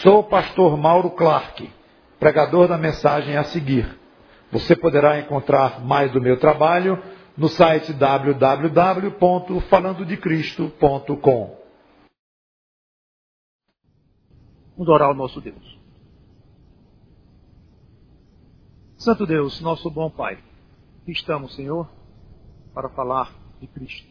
Sou o pastor Mauro Clark, pregador da mensagem a seguir. Você poderá encontrar mais do meu trabalho no site www.falandodecristo.com. Vamos orar ao nosso Deus. Santo Deus, nosso bom Pai, aqui estamos, Senhor, para falar de Cristo.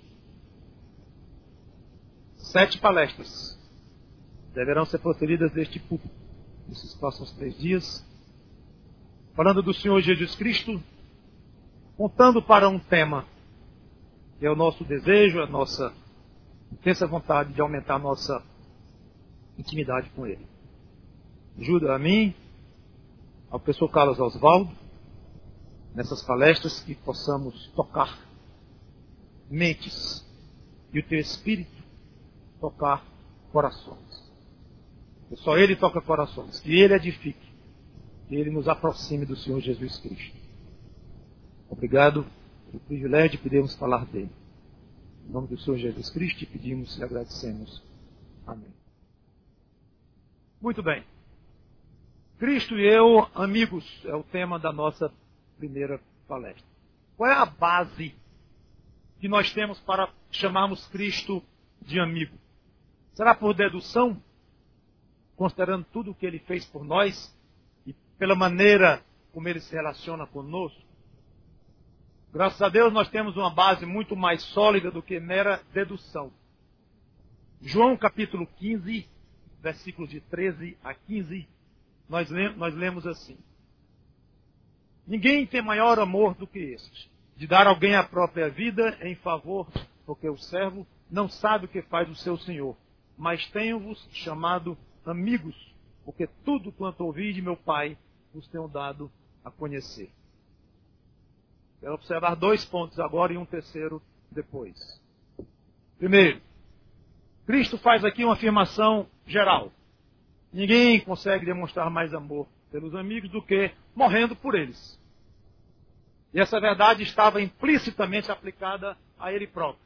7 palestras deverão ser proferidas deste púlpito nesses próximos 3 dias, falando do Senhor Jesus Cristo, contando para um tema que é o nosso desejo, a nossa intensa vontade de aumentar a nossa intimidade com Ele. Ajuda a mim, ao professor Carlos Osvaldo, nessas palestras, que possamos tocar mentes e o Teu Espírito tocar corações. Que só Ele toca corações, que Ele edifique, que Ele nos aproxime do Senhor Jesus Cristo. Obrigado pelo privilégio de podermos falar dele. Em nome do Senhor Jesus Cristo, te pedimos e agradecemos. Amém. Muito bem. Cristo e eu, amigos, é o tema da nossa primeira palestra. Qual é a base que nós temos para chamarmos Cristo de amigo? Será por dedução, considerando tudo o que Ele fez por nós e pela maneira como Ele se relaciona conosco? Graças a Deus nós temos uma base muito mais sólida do que mera dedução. João capítulo 15, versículos de 13 a 15, nós lemos assim: Ninguém tem maior amor do que este, de dar alguém a própria vida em favor, porque o servo não sabe o que faz o seu senhor. Mas tenho-vos chamado amigos, porque tudo quanto ouvi de meu Pai vos tenho dado a conhecer. Quero observar 2 pontos agora e um terceiro depois. Primeiro, Cristo faz aqui uma afirmação geral. Ninguém consegue demonstrar mais amor pelos amigos do que morrendo por eles. E essa verdade estava implicitamente aplicada a Ele próprio.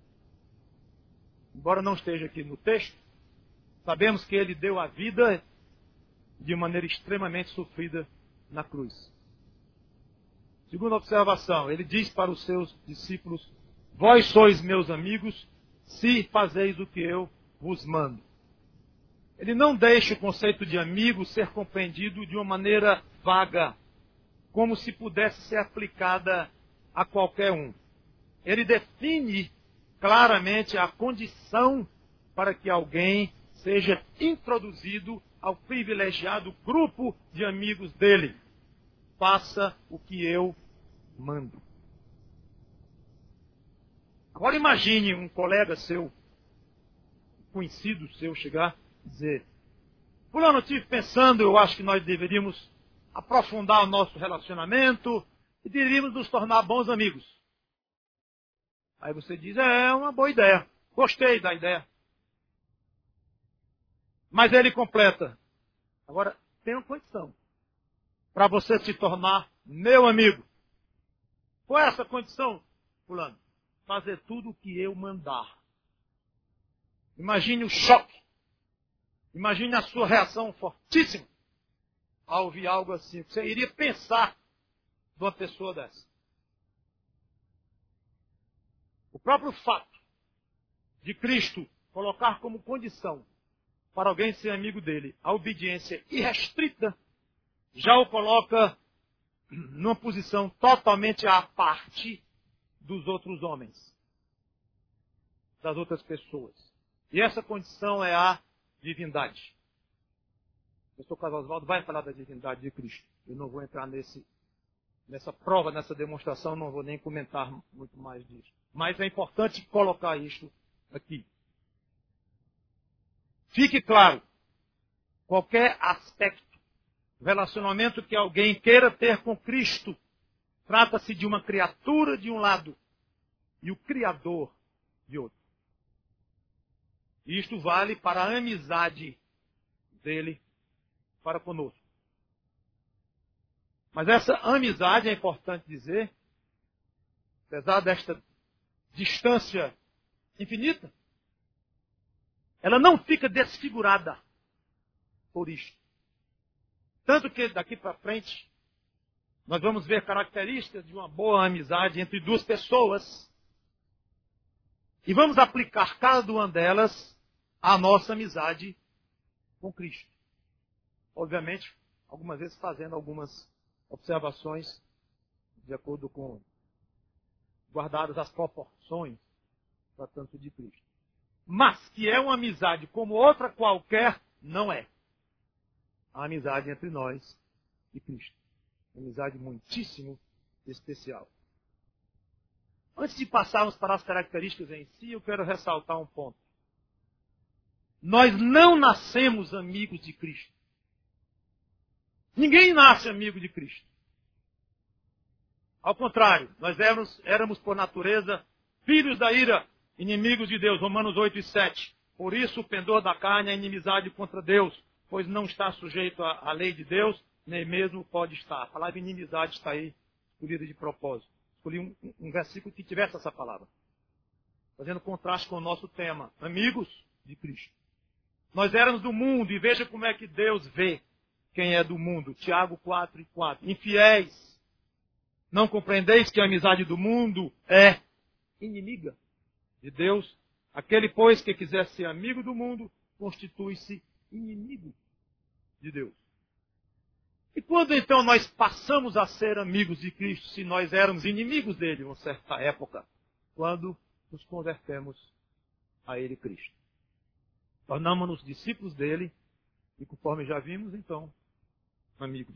Embora não esteja aqui no texto, sabemos que Ele deu a vida de maneira extremamente sofrida na cruz. Segunda observação, Ele diz para os seus discípulos: Vós sois meus amigos, se fazeis o que eu vos mando. Ele não deixa o conceito de amigo ser compreendido de uma maneira vaga, como se pudesse ser aplicada a qualquer um. Ele define claramente a condição para que alguém seja introduzido ao privilegiado grupo de amigos dele. Faça o que eu mando. Agora imagine um colega seu, conhecido seu, chegar e dizer: Fulano, eu estive pensando, eu acho que nós deveríamos aprofundar o nosso relacionamento e deveríamos nos tornar bons amigos. Aí você diz: é uma boa ideia, gostei da ideia. Mas ele completa: agora, tem uma condição para você se tornar meu amigo. Qual é essa condição, fulano? Fazer tudo o que eu mandar. Imagine o choque. Imagine a sua reação fortíssima ao ouvir algo assim. Você iria pensar de uma pessoa dessa. O próprio fato de Cristo colocar como condição para alguém ser amigo dele a obediência irrestrita, já o coloca numa posição totalmente à parte dos outros homens, das outras pessoas. E essa condição é a divindade. O professor Carlos Osvaldo vai falar da divindade de Cristo. Eu não vou entrar nessa prova, nessa demonstração, não vou nem comentar muito mais disso. Mas é importante colocar isto aqui. Fique claro, qualquer aspecto, relacionamento que alguém queira ter com Cristo, trata-se de uma criatura de um lado e o Criador de outro. E isto vale para a amizade dele para conosco. Mas essa amizade, é importante dizer, apesar desta distância infinita, ela não fica desfigurada por isto. Tanto que daqui para frente, nós vamos ver características de uma boa amizade entre duas pessoas. E vamos aplicar cada uma delas à nossa amizade com Cristo. Obviamente, algumas vezes fazendo algumas observações de acordo com guardadas as proporções, tratando de Cristo. Mas que é uma amizade como outra qualquer, não é. A amizade entre nós e Cristo. Uma amizade muitíssimo especial. Antes de passarmos para as características em si, eu quero ressaltar um ponto. Nós não nascemos amigos de Cristo. Ninguém nasce amigo de Cristo. Ao contrário, nós éramos por natureza filhos da ira, inimigos de Deus. Romanos 8 e 7. Por isso o pendor da carne é inimizade contra Deus, pois não está sujeito à lei de Deus, nem mesmo pode estar. A palavra inimizade está aí, escolhida de propósito. Escolhi um versículo que tivesse essa palavra. Fazendo contraste com o nosso tema. Amigos de Cristo. Nós éramos do mundo e veja como é que Deus vê quem é do mundo. Tiago 4 e 4. Infiéis. Não compreendeis que a amizade do mundo é inimiga de Deus? Aquele, pois, que quiser ser amigo do mundo, constitui-se inimigo de Deus. E quando então nós passamos a ser amigos de Cristo, se nós éramos inimigos dele em uma certa época? Quando nos convertemos a ele, Cristo. Tornamos-nos discípulos dele e, conforme já vimos, então, amigos.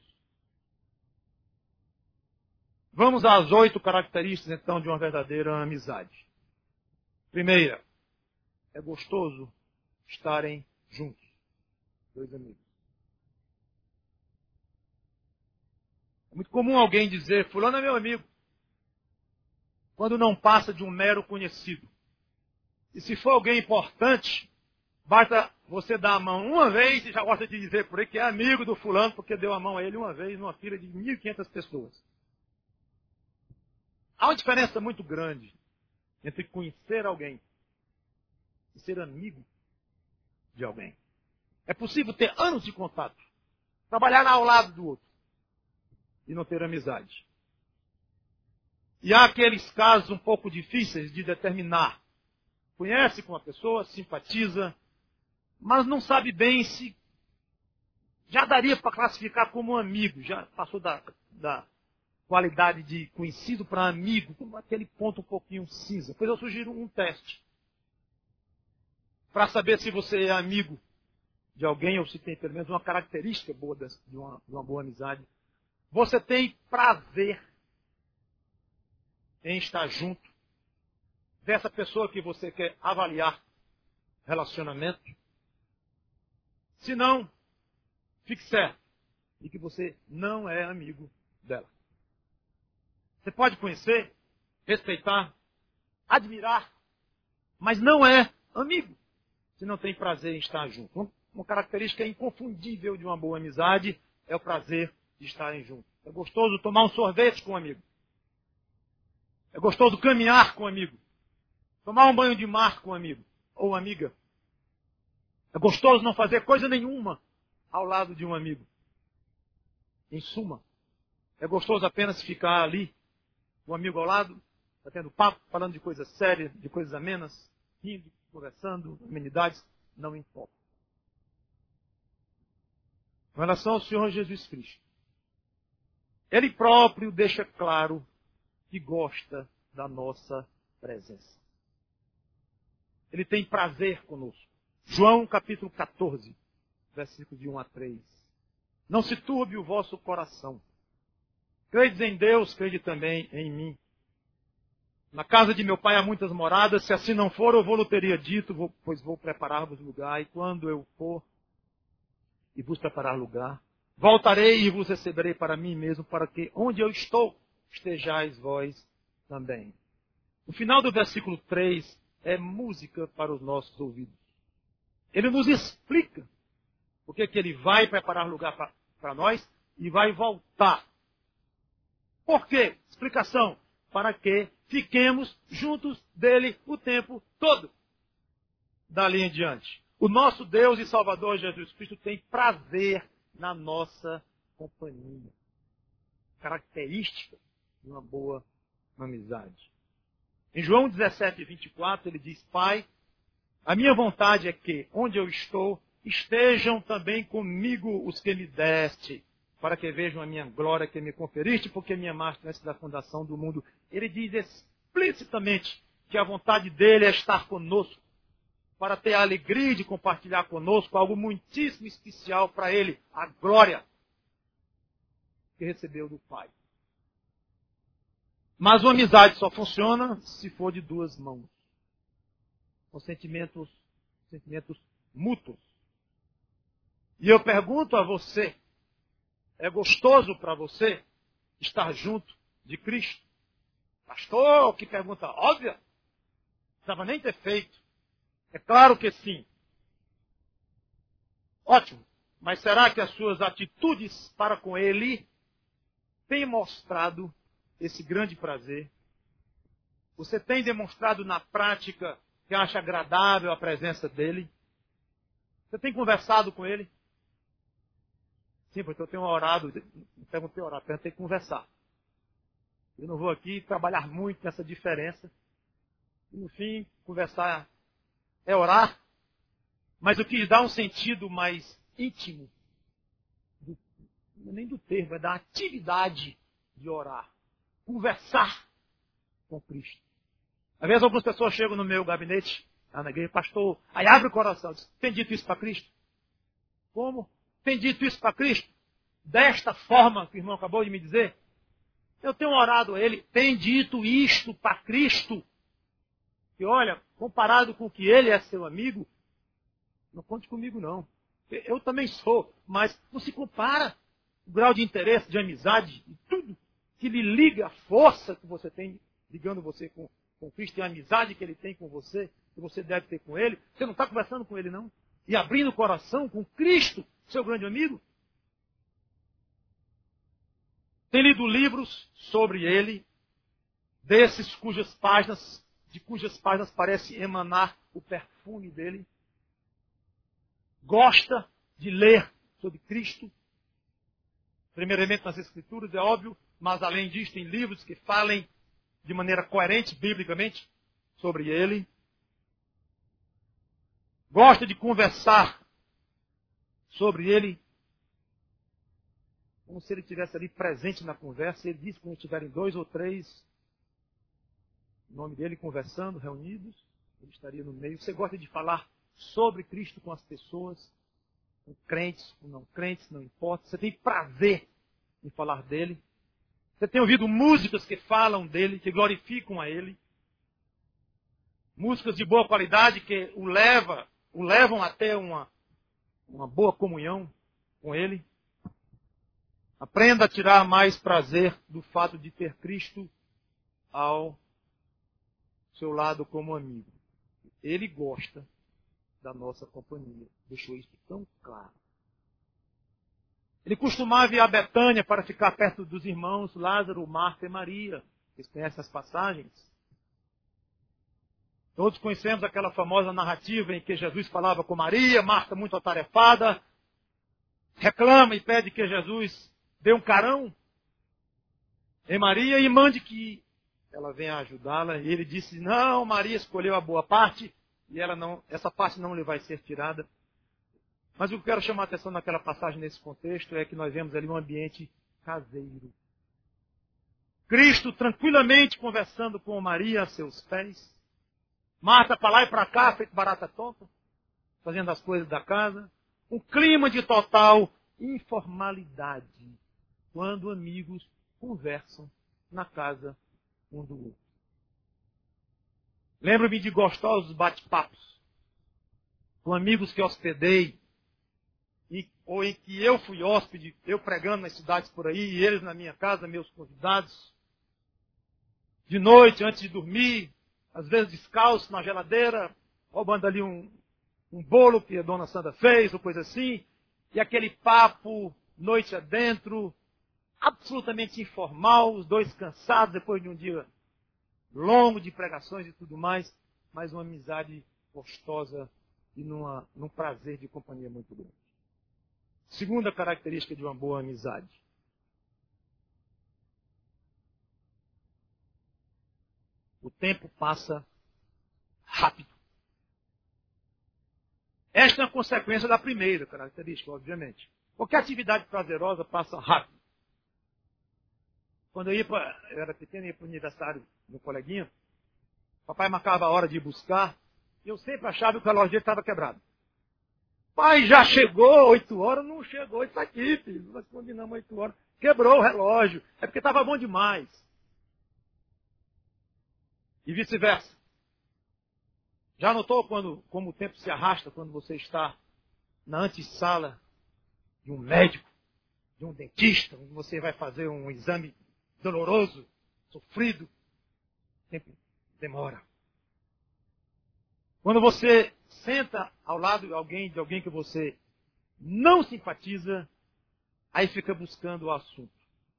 Vamos às 8 características, então, de uma verdadeira amizade. Primeira, é gostoso estarem juntos. Dois amigos. É muito comum alguém dizer, fulano é meu amigo, quando não passa de um mero conhecido. E se for alguém importante, basta você dar a mão uma vez e já gosta de dizer por aí que é amigo do fulano, porque deu a mão a ele uma vez numa fila de 1.500 pessoas. Há uma diferença muito grande entre conhecer alguém e ser amigo de alguém. É possível ter anos de contato, trabalhar ao lado do outro e não ter amizade. E há aqueles casos um pouco difíceis de determinar. Conhece com a pessoa, simpatiza, mas não sabe bem se já daria para classificar como um amigo. Já passou da qualidade de conhecido para amigo, como aquele ponto um pouquinho cinza. Pois eu sugiro um teste. Para saber se você é amigo de alguém, ou se tem pelo menos uma característica boa de uma boa amizade. Você tem prazer em estar junto dessa pessoa que você quer avaliar relacionamento? Se não, fique certo de que você não é amigo dela. Você pode conhecer, respeitar, admirar, mas não é amigo se não tem prazer em estar junto. Uma característica inconfundível de uma boa amizade é o prazer de estarem juntos. É gostoso tomar um sorvete com um amigo. É gostoso caminhar com um amigo. Tomar um banho de mar com um amigo ou amiga. É gostoso não fazer coisa nenhuma ao lado de um amigo. Em suma, é gostoso apenas ficar ali, o amigo ao lado, batendo papo, falando de coisas sérias, de coisas amenas, rindo, conversando, amenidades, não importa. Com relação ao Senhor Jesus Cristo, Ele próprio deixa claro que gosta da nossa presença. Ele tem prazer conosco. João capítulo 14, versículos de 1 a 3. Não se turbe o vosso coração. Credes em Deus, crede também em mim. Na casa de meu pai há muitas moradas, se assim não for, eu vou-lhe teria dito, pois vou preparar-vos lugar, e quando eu for e vos preparar lugar, voltarei e vos receberei para mim mesmo, para que onde eu estou, estejais vós também. O final do versículo 3 é música para os nossos ouvidos. Ele nos explica porque que ele vai preparar lugar para nós e vai voltar. Por quê? Explicação. Para que fiquemos juntos dele o tempo todo. Dali em diante. O nosso Deus e Salvador Jesus Cristo tem prazer na nossa companhia. Característica de uma boa amizade. Em João 17, 24, ele diz: Pai, a minha vontade é que, onde eu estou, estejam também comigo os que me deste, para que vejam a minha glória que me conferiste, porque me amaste antes da fundação do mundo. Ele diz explicitamente que a vontade dele é estar conosco, para ter a alegria de compartilhar conosco algo muitíssimo especial para ele, a glória que recebeu do Pai. Mas uma amizade só funciona se for de duas mãos, com sentimentos mútuos. E eu pergunto a você, é gostoso para você estar junto de Cristo? Pastor, que pergunta óbvia. Não precisava nem ter feito. É claro que sim. Ótimo. Mas será que as suas atitudes para com Ele têm mostrado esse grande prazer? Você tem demonstrado na prática que acha agradável a presença dEle? Você tem conversado com Ele? Sim, porque eu tenho orado, não perguntei orar, perguntei conversar. Eu não vou aqui trabalhar muito nessa diferença. E no fim, conversar é orar, mas o que dá um sentido mais íntimo, nem do termo, é da atividade de orar. Conversar com Cristo. Às vezes algumas pessoas chegam no meu gabinete, lá na igreja, pastor, aí abre o coração, diz, tem dito isso para Cristo? Como? Tem dito isso para Cristo? Desta forma que o irmão acabou de me dizer? Eu tenho orado a ele, tem dito isto para Cristo? E olha, comparado com que ele é seu amigo, não conte comigo não. Eu também sou, mas não se compara o grau de interesse, de amizade, de tudo que lhe liga, a força que você tem ligando você com Cristo, e a amizade que ele tem com você, que você deve ter com ele. Você não está conversando com ele não? E abrindo o coração com Cristo, seu grande amigo? Tem lido livros sobre ele, de cujas páginas parece emanar o perfume dele. Gosta de ler sobre Cristo. Primeiramente nas Escrituras, é óbvio, mas além disso tem livros que falem de maneira coerente, biblicamente, sobre ele. Gosta de conversar sobre ele, como se ele estivesse ali presente na conversa. Ele diz que quando estiverem 2 ou 3, o nome dele conversando, reunidos, ele estaria no meio. Você gosta de falar sobre Cristo com as pessoas, com crentes, com não crentes, não importa. Você tem prazer em falar dele. Você tem ouvido músicas que falam dele, que glorificam a ele. Músicas de boa qualidade que o levam até uma boa comunhão com ele. Aprenda a tirar mais prazer do fato de ter Cristo ao seu lado como amigo. Ele gosta da nossa companhia. Deixou isso tão claro. Ele costumava ir a Betânia para ficar perto dos irmãos Lázaro, Marta e Maria. Vocês conhecem as passagens? Todos conhecemos aquela famosa narrativa em que Jesus falava com Maria, Marta muito atarefada, reclama e pede que Jesus dê um carão em Maria e mande que ela venha ajudá-la. E ele disse, não, Maria escolheu a boa parte e essa parte não lhe vai ser tirada. Mas o que eu quero chamar a atenção naquela passagem, nesse contexto, é que nós vemos ali um ambiente caseiro. Cristo tranquilamente conversando com Maria a seus pés. Marta para lá e para cá, feito barata tonta, fazendo as coisas da casa. Um clima de total informalidade, quando amigos conversam na casa um do outro. Lembro-me de gostosos bate-papos com amigos que hospedei, ou em que eu fui hóspede, eu pregando nas cidades por aí, e eles na minha casa, meus convidados. De noite, antes de dormir, às vezes descalço na geladeira, roubando ali um bolo que a dona Sandra fez, ou coisa assim, e aquele papo, noite adentro, absolutamente informal, os dois cansados depois de um dia longo de pregações e tudo mais, mas uma amizade gostosa e num prazer de companhia muito grande. Segunda característica de uma boa amizade. O tempo passa rápido. Esta é uma consequência da primeira característica, obviamente. Qualquer atividade prazerosa passa rápido. Quando eu era pequeno, ia para o aniversário do coleguinha, papai marcava a hora de ir buscar, e eu sempre achava que o relógio dele estava quebrado. Pai, já chegou 8 horas? Não chegou, isso aqui, filho. Nós combinamos 8 horas. Quebrou o relógio. É porque estava bom demais. E vice-versa. Já notou como o tempo se arrasta quando você está na antessala de um médico, de um dentista, onde você vai fazer um exame doloroso, sofrido? O tempo demora. Quando você senta ao lado de alguém que você não simpatiza, aí fica buscando o assunto.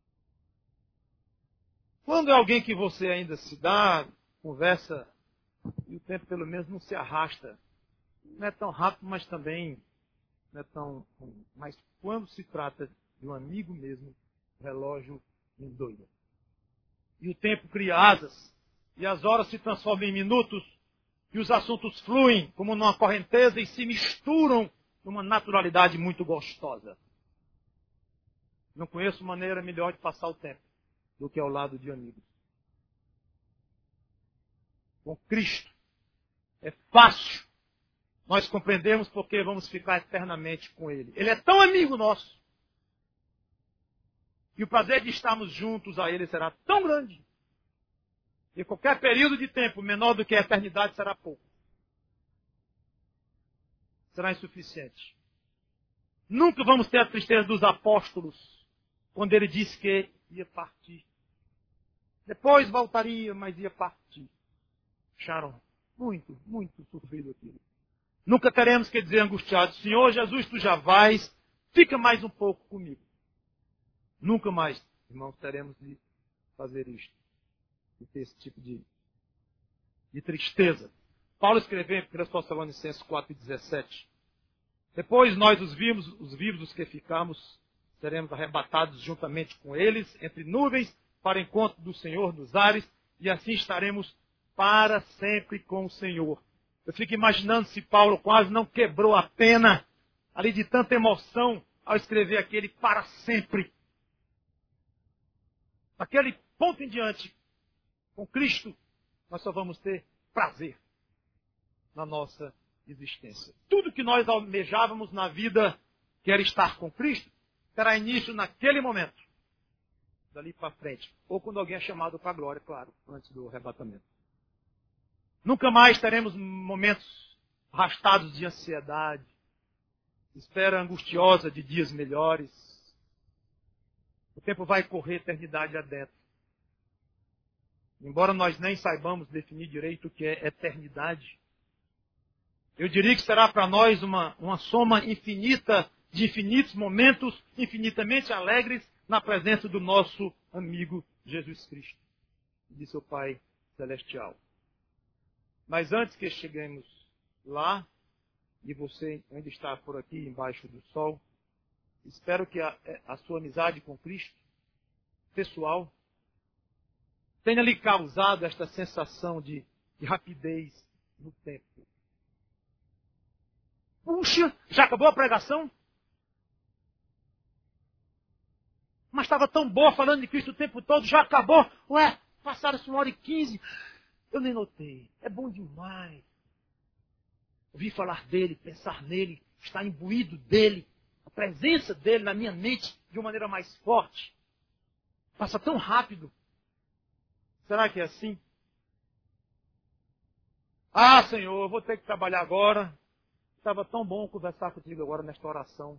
Quando é alguém que você ainda se dá, conversa, e o tempo pelo menos não se arrasta. Não é tão rápido, mas também não é tão ruim. Mas quando se trata de um amigo mesmo, o relógio endoida. E o tempo cria asas, e as horas se transformam em minutos, e os assuntos fluem como numa correnteza e se misturam numa naturalidade muito gostosa. Não conheço maneira melhor de passar o tempo do que ao lado de amigos. Com Cristo é fácil nós compreendemos porque vamos ficar eternamente com Ele. Ele é tão amigo nosso que o prazer de estarmos juntos a Ele será tão grande que qualquer período de tempo menor do que a eternidade será pouco. Será insuficiente. Nunca vamos ter a tristeza dos apóstolos quando ele disse que ia partir. Depois voltaria, mas ia partir. Acharam muito, muito sofrido aquilo. Nunca teremos que dizer angustiados, Senhor Jesus, tu já vais, fica mais um pouco comigo. Nunca mais, irmãos, teremos de fazer isto. De ter esse tipo de tristeza. Paulo escreveu em 1 Tessalonicenses 4,17. Depois nós os vivos, os que ficamos, seremos arrebatados juntamente com eles, entre nuvens, para o encontro do Senhor nos ares, e assim estaremos para sempre com o Senhor. Eu fico imaginando se Paulo quase não quebrou a pena ali de tanta emoção ao escrever aquele para sempre. Daquele ponto em diante, com Cristo, nós só vamos ter prazer na nossa existência. Tudo que nós almejávamos na vida, que era estar com Cristo, terá início naquele momento. Dali para frente. Ou quando alguém é chamado para a glória, claro, antes do arrebatamento. Nunca mais teremos momentos arrastados de ansiedade, espera angustiosa de dias melhores. O tempo vai correr eternidade adentro. Embora nós nem saibamos definir direito o que é eternidade, eu diria que será para nós uma soma infinita de infinitos momentos infinitamente alegres na presença do nosso amigo Jesus Cristo, de seu Pai Celestial. Mas antes que cheguemos lá, e você ainda está por aqui embaixo do sol, espero que a sua amizade com Cristo, pessoal, tenha lhe causado esta sensação de rapidez no tempo. Puxa, já acabou a pregação? Mas estava tão boa falando de Cristo o tempo todo, já acabou? Ué, passaram-se 1h15. Eu nem notei. É bom demais. Ouvir falar dele, pensar nele, estar imbuído dele, a presença dele na minha mente de uma maneira mais forte. Passa tão rápido. Será que é assim? Ah, Senhor, eu vou ter que trabalhar agora. Estava tão bom conversar contigo agora nesta oração.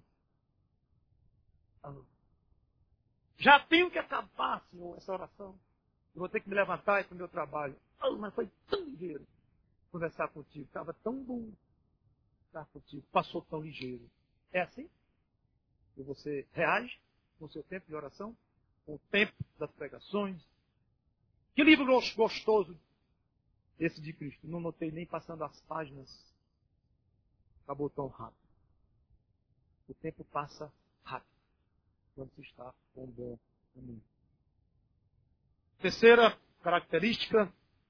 Já tenho que acabar, Senhor, essa oração. Eu vou ter que me levantar e ir para o meu trabalho. Mas foi tão ligeiro conversar contigo. Estava tão bom estar contigo. Passou tão ligeiro. É assim? E você reage com o seu tempo de oração? Com o tempo das pregações? Que livro gostoso esse de Cristo. Não notei nem passando as páginas. acabou tão rápido. O tempo passa rápido quando se está com um bom amigo. Terceira característica,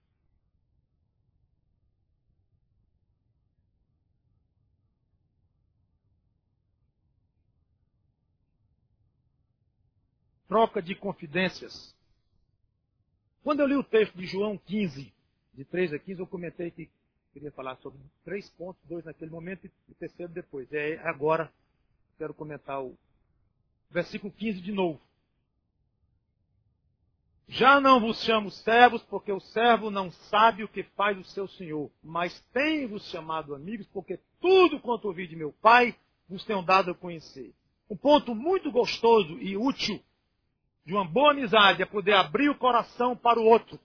troca de confidências. Quando eu li o texto de João 15, de 3 a 15, eu comentei que queria falar sobre 3 pontos, 2 naquele momento e o terceiro depois. Agora quero comentar o versículo 15 de novo. Já não vos chamo servos, porque o servo não sabe o que faz o seu senhor, mas tenho-vos chamado amigos, porque tudo quanto ouvi de meu Pai vos tenho dado a conhecer. Um ponto muito gostoso e útil de uma boa amizade é poder abrir o coração para o outro.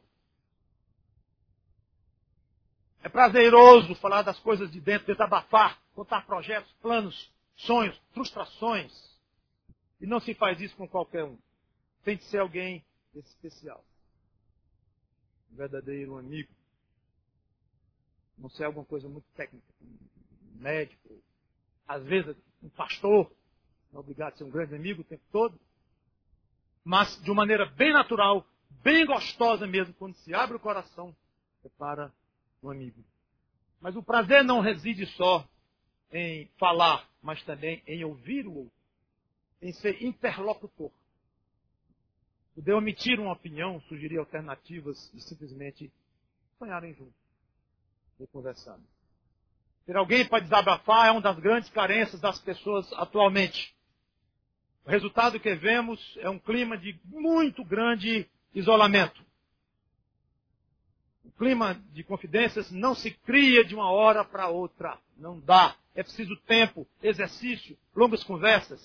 É prazeroso falar das coisas de dentro, desabafar, contar projetos, planos, sonhos, frustrações. E não se faz isso com qualquer um. Tem de ser alguém especial. Um verdadeiro amigo. Não ser alguma coisa muito técnica. Um médico. Às vezes um pastor. Não é obrigado a ser um grande amigo o tempo todo. Mas de uma maneira bem natural, bem gostosa mesmo, quando se abre o coração, é para um amigo. Mas o prazer não reside só em falar, mas também em ouvir o outro. Em ser interlocutor. Poder omitir uma opinião, sugerir alternativas e simplesmente sonharem juntos e conversarem. Ter alguém para desabafar é uma das grandes carências das pessoas atualmente. O resultado que vemos é um clima de muito grande isolamento. O clima de confidências não se cria de uma hora para outra. Não dá. É preciso tempo, exercício, longas conversas.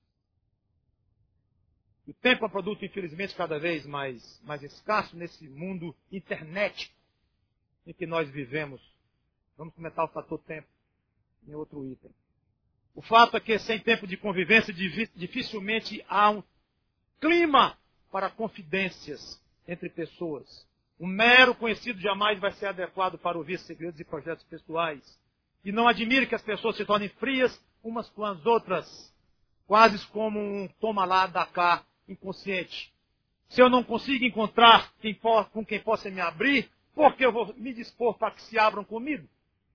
O tempo é um produto, infelizmente, cada vez mais escasso nesse mundo internet em que nós vivemos. Vamos comentar o fator tempo em outro item. O fato é que, sem tempo de convivência, dificilmente há um clima para confidências entre pessoas. Um mero conhecido jamais vai ser adequado para ouvir segredos e projetos pessoais. E não admire que as pessoas se tornem frias umas com as outras, quase como um toma lá, dá cá, inconsciente. Se eu não consigo encontrar com quem possa me abrir, por que eu vou me dispor para que se abram comigo?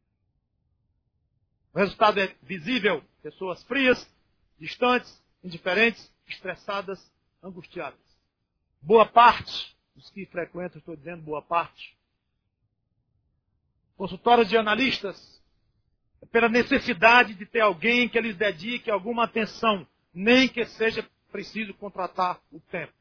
O resultado é visível. Pessoas frias, distantes, indiferentes, estressadas, angustiadas. Boa parte dos que frequentam, estou dizendo boa parte, consultórios de analistas, pela necessidade de ter alguém que lhes dedique alguma atenção, nem que seja preciso contratar o tempo.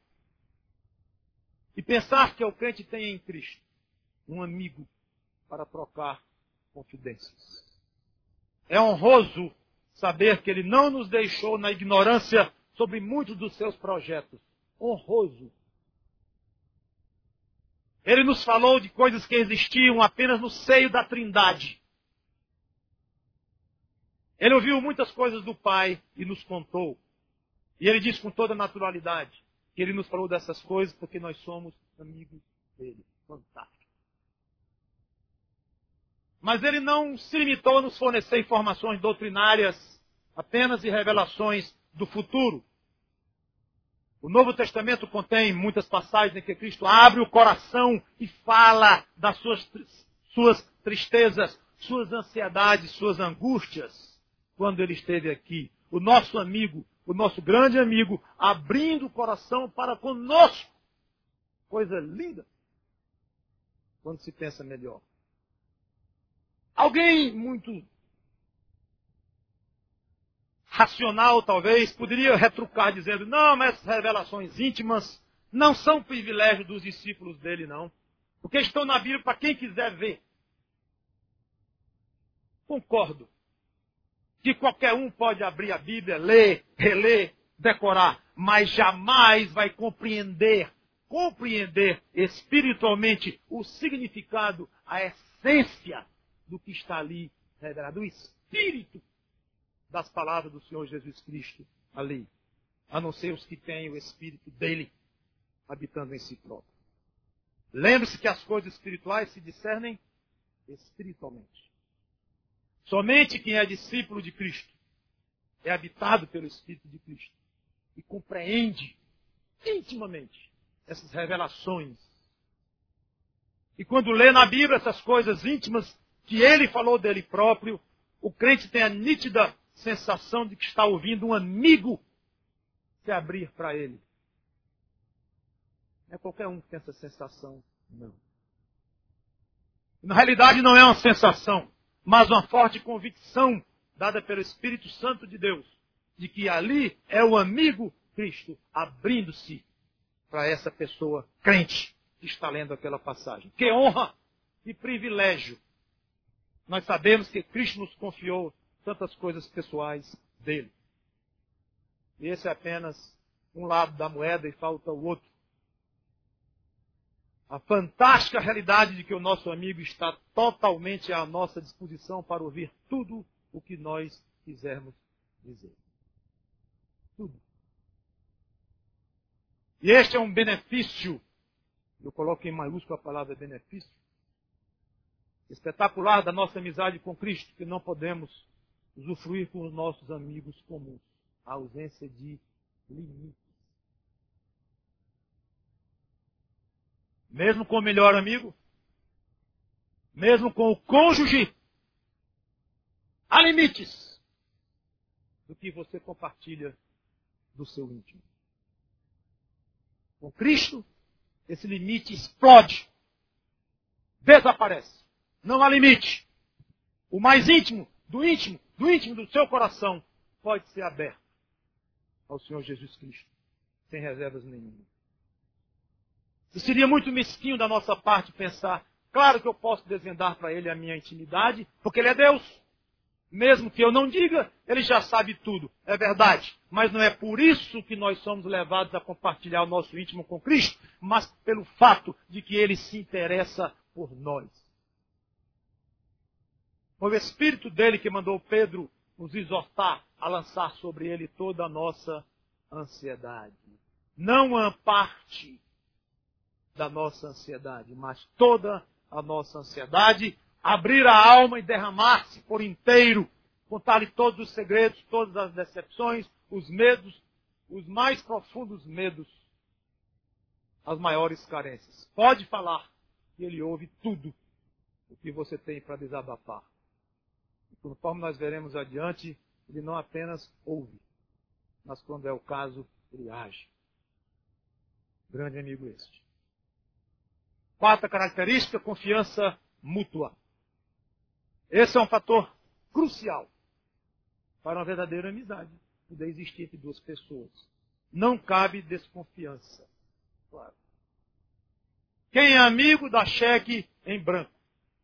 E pensar que o crente tem em Cristo um amigo para trocar confidências. É honroso saber que Ele não nos deixou na ignorância sobre muitos dos seus projetos. Honroso. Ele nos falou de coisas que existiam apenas no seio da Trindade. Ele ouviu muitas coisas do Pai e nos contou. E Ele diz com toda naturalidade que Ele nos falou dessas coisas porque nós somos amigos dEle. Fantástico. Mas Ele não se limitou a nos fornecer informações doutrinárias apenas e revelações do futuro. O Novo Testamento contém muitas passagens em que Cristo abre o coração e fala das suas tristezas, suas ansiedades, suas angústias, quando Ele esteve aqui. O nosso amigo, o nosso grande amigo, abrindo o coração para conosco. Coisa linda, quando se pensa melhor. Alguém muito racional, talvez, poderia retrucar dizendo, não, mas essas revelações íntimas não são privilégio dos discípulos dele, não. Porque estão na Bíblia para quem quiser ver. Concordo que qualquer um pode abrir a Bíblia, ler, reler, decorar, mas jamais vai compreender espiritualmente o significado, a essência do que está ali revelado, o espírito das palavras do Senhor Jesus Cristo ali, a não ser os que têm o espírito dele habitando em si próprio. Lembre-se que as coisas espirituais se discernem espiritualmente. Somente quem é discípulo de Cristo é habitado pelo Espírito de Cristo e compreende intimamente essas revelações. E quando lê na Bíblia essas coisas íntimas que ele falou dele próprio, o crente tem a nítida sensação de que está ouvindo um amigo se abrir para ele. Não é qualquer um que tem essa sensação, não. Na realidade não é uma sensação, mas uma forte convicção dada pelo Espírito Santo de Deus, de que ali é o amigo Cristo abrindo-se para essa pessoa crente que está lendo aquela passagem. Que honra e privilégio! Nós sabemos que Cristo nos confiou tantas coisas pessoais dele. E esse é apenas um lado da moeda e falta o outro. A fantástica realidade de que o nosso amigo está totalmente à nossa disposição para ouvir tudo o que nós quisermos dizer. Tudo. E este é um benefício, eu coloco em maiúsculo a palavra benefício, espetacular da nossa amizade com Cristo, que não podemos usufruir com os nossos amigos comuns. A ausência de limites. Mesmo com o melhor amigo, mesmo com o cônjuge, há limites do que você compartilha do seu íntimo. Com Cristo, esse limite explode, desaparece. Não há limite. O mais íntimo do seu coração pode ser aberto ao Senhor Jesus Cristo, sem reservas nenhuma. E seria muito mesquinho da nossa parte pensar, claro que eu posso desvendar para Ele a minha intimidade, porque Ele é Deus. Mesmo que eu não diga, Ele já sabe tudo. É verdade. Mas não é por isso que nós somos levados a compartilhar o nosso íntimo com Cristo, mas pelo fato de que Ele se interessa por nós. Foi o Espírito dele que mandou Pedro nos exortar a lançar sobre Ele toda a nossa ansiedade. Não uma parte da nossa ansiedade, mas toda a nossa ansiedade, abrir a alma e derramar-se por inteiro, contar-lhe todos os segredos, todas as decepções, os medos, os mais profundos medos, as maiores carências. Pode falar que Ele ouve tudo o que você tem para desabafar. E conforme nós veremos adiante, Ele não apenas ouve, mas quando é o caso, Ele age. Grande amigo este. Quarta característica, confiança mútua. Esse é um fator crucial para uma verdadeira amizade. Poder existir entre duas pessoas. Não cabe desconfiança. Claro. Quem é amigo dá cheque em branco.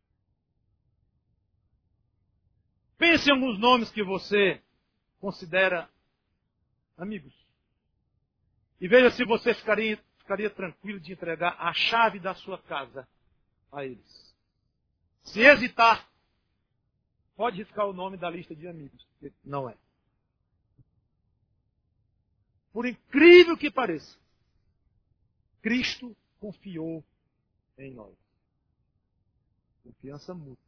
Pense em alguns nomes que você considera amigos. E veja se você ficaria tranquilo de entregar a chave da sua casa a eles. Se hesitar, pode riscar o nome da lista de amigos, porque não é. Por incrível que pareça, Cristo confiou em nós. Confiança mútua.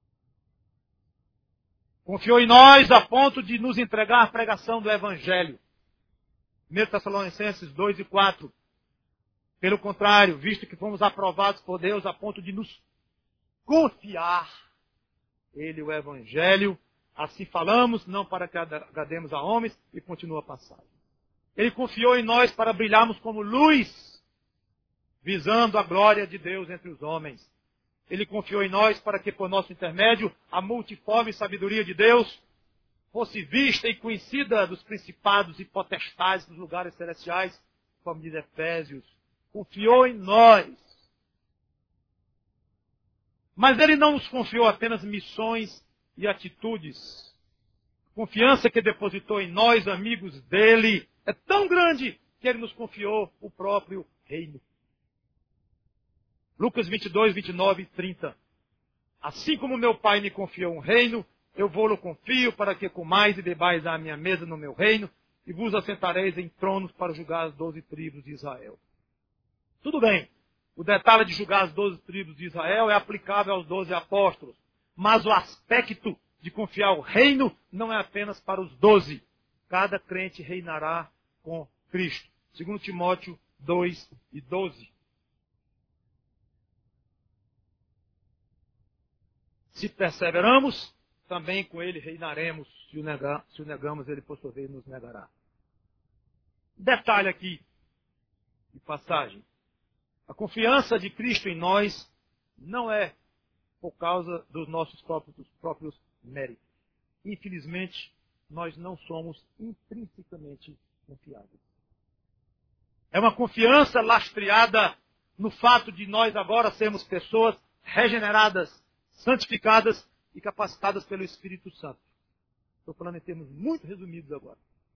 Confiou em nós a ponto de nos entregar a pregação do Evangelho. 1 Tessalonicenses 2 e 4. Pelo contrário, visto que fomos aprovados por Deus a ponto de nos confiar Ele o Evangelho, assim falamos, não para que agrademos a homens, e continua a passagem. Ele confiou em nós para brilharmos como luz, visando a glória de Deus entre os homens. Ele confiou em nós para que, por nosso intermédio, a multiforme sabedoria de Deus fosse vista e conhecida dos principados e potestades dos lugares celestiais, como diz Efésios. Confiou em nós. Mas Ele não nos confiou apenas missões e atitudes. A confiança que depositou em nós, amigos dEle, é tão grande que Ele nos confiou o próprio reino. Lucas 22, 29 e 30. Assim como meu Pai me confiou um reino, eu vou-lo confio para que comais e bebais à minha mesa no meu reino, e vos assentareis em tronos para julgar as 12 tribos de Israel. Tudo bem, o detalhe de julgar as 12 tribos de Israel é aplicável aos 12 apóstolos, mas o aspecto de confiar o reino não é apenas para os 12. Cada crente reinará com Cristo. 2 Timóteo 2:12. Se perseveramos, também com ele reinaremos. Se o negamos, ele por sua vez nos negará. Detalhe aqui, de passagem. A confiança de Cristo em nós não é por causa dos nossos próprios méritos. Infelizmente, nós não somos intrinsecamente confiáveis. É uma confiança lastreada no fato de nós agora sermos pessoas regeneradas, santificadas e capacitadas pelo Espírito Santo. Estou falando em termos muito resumidos agora.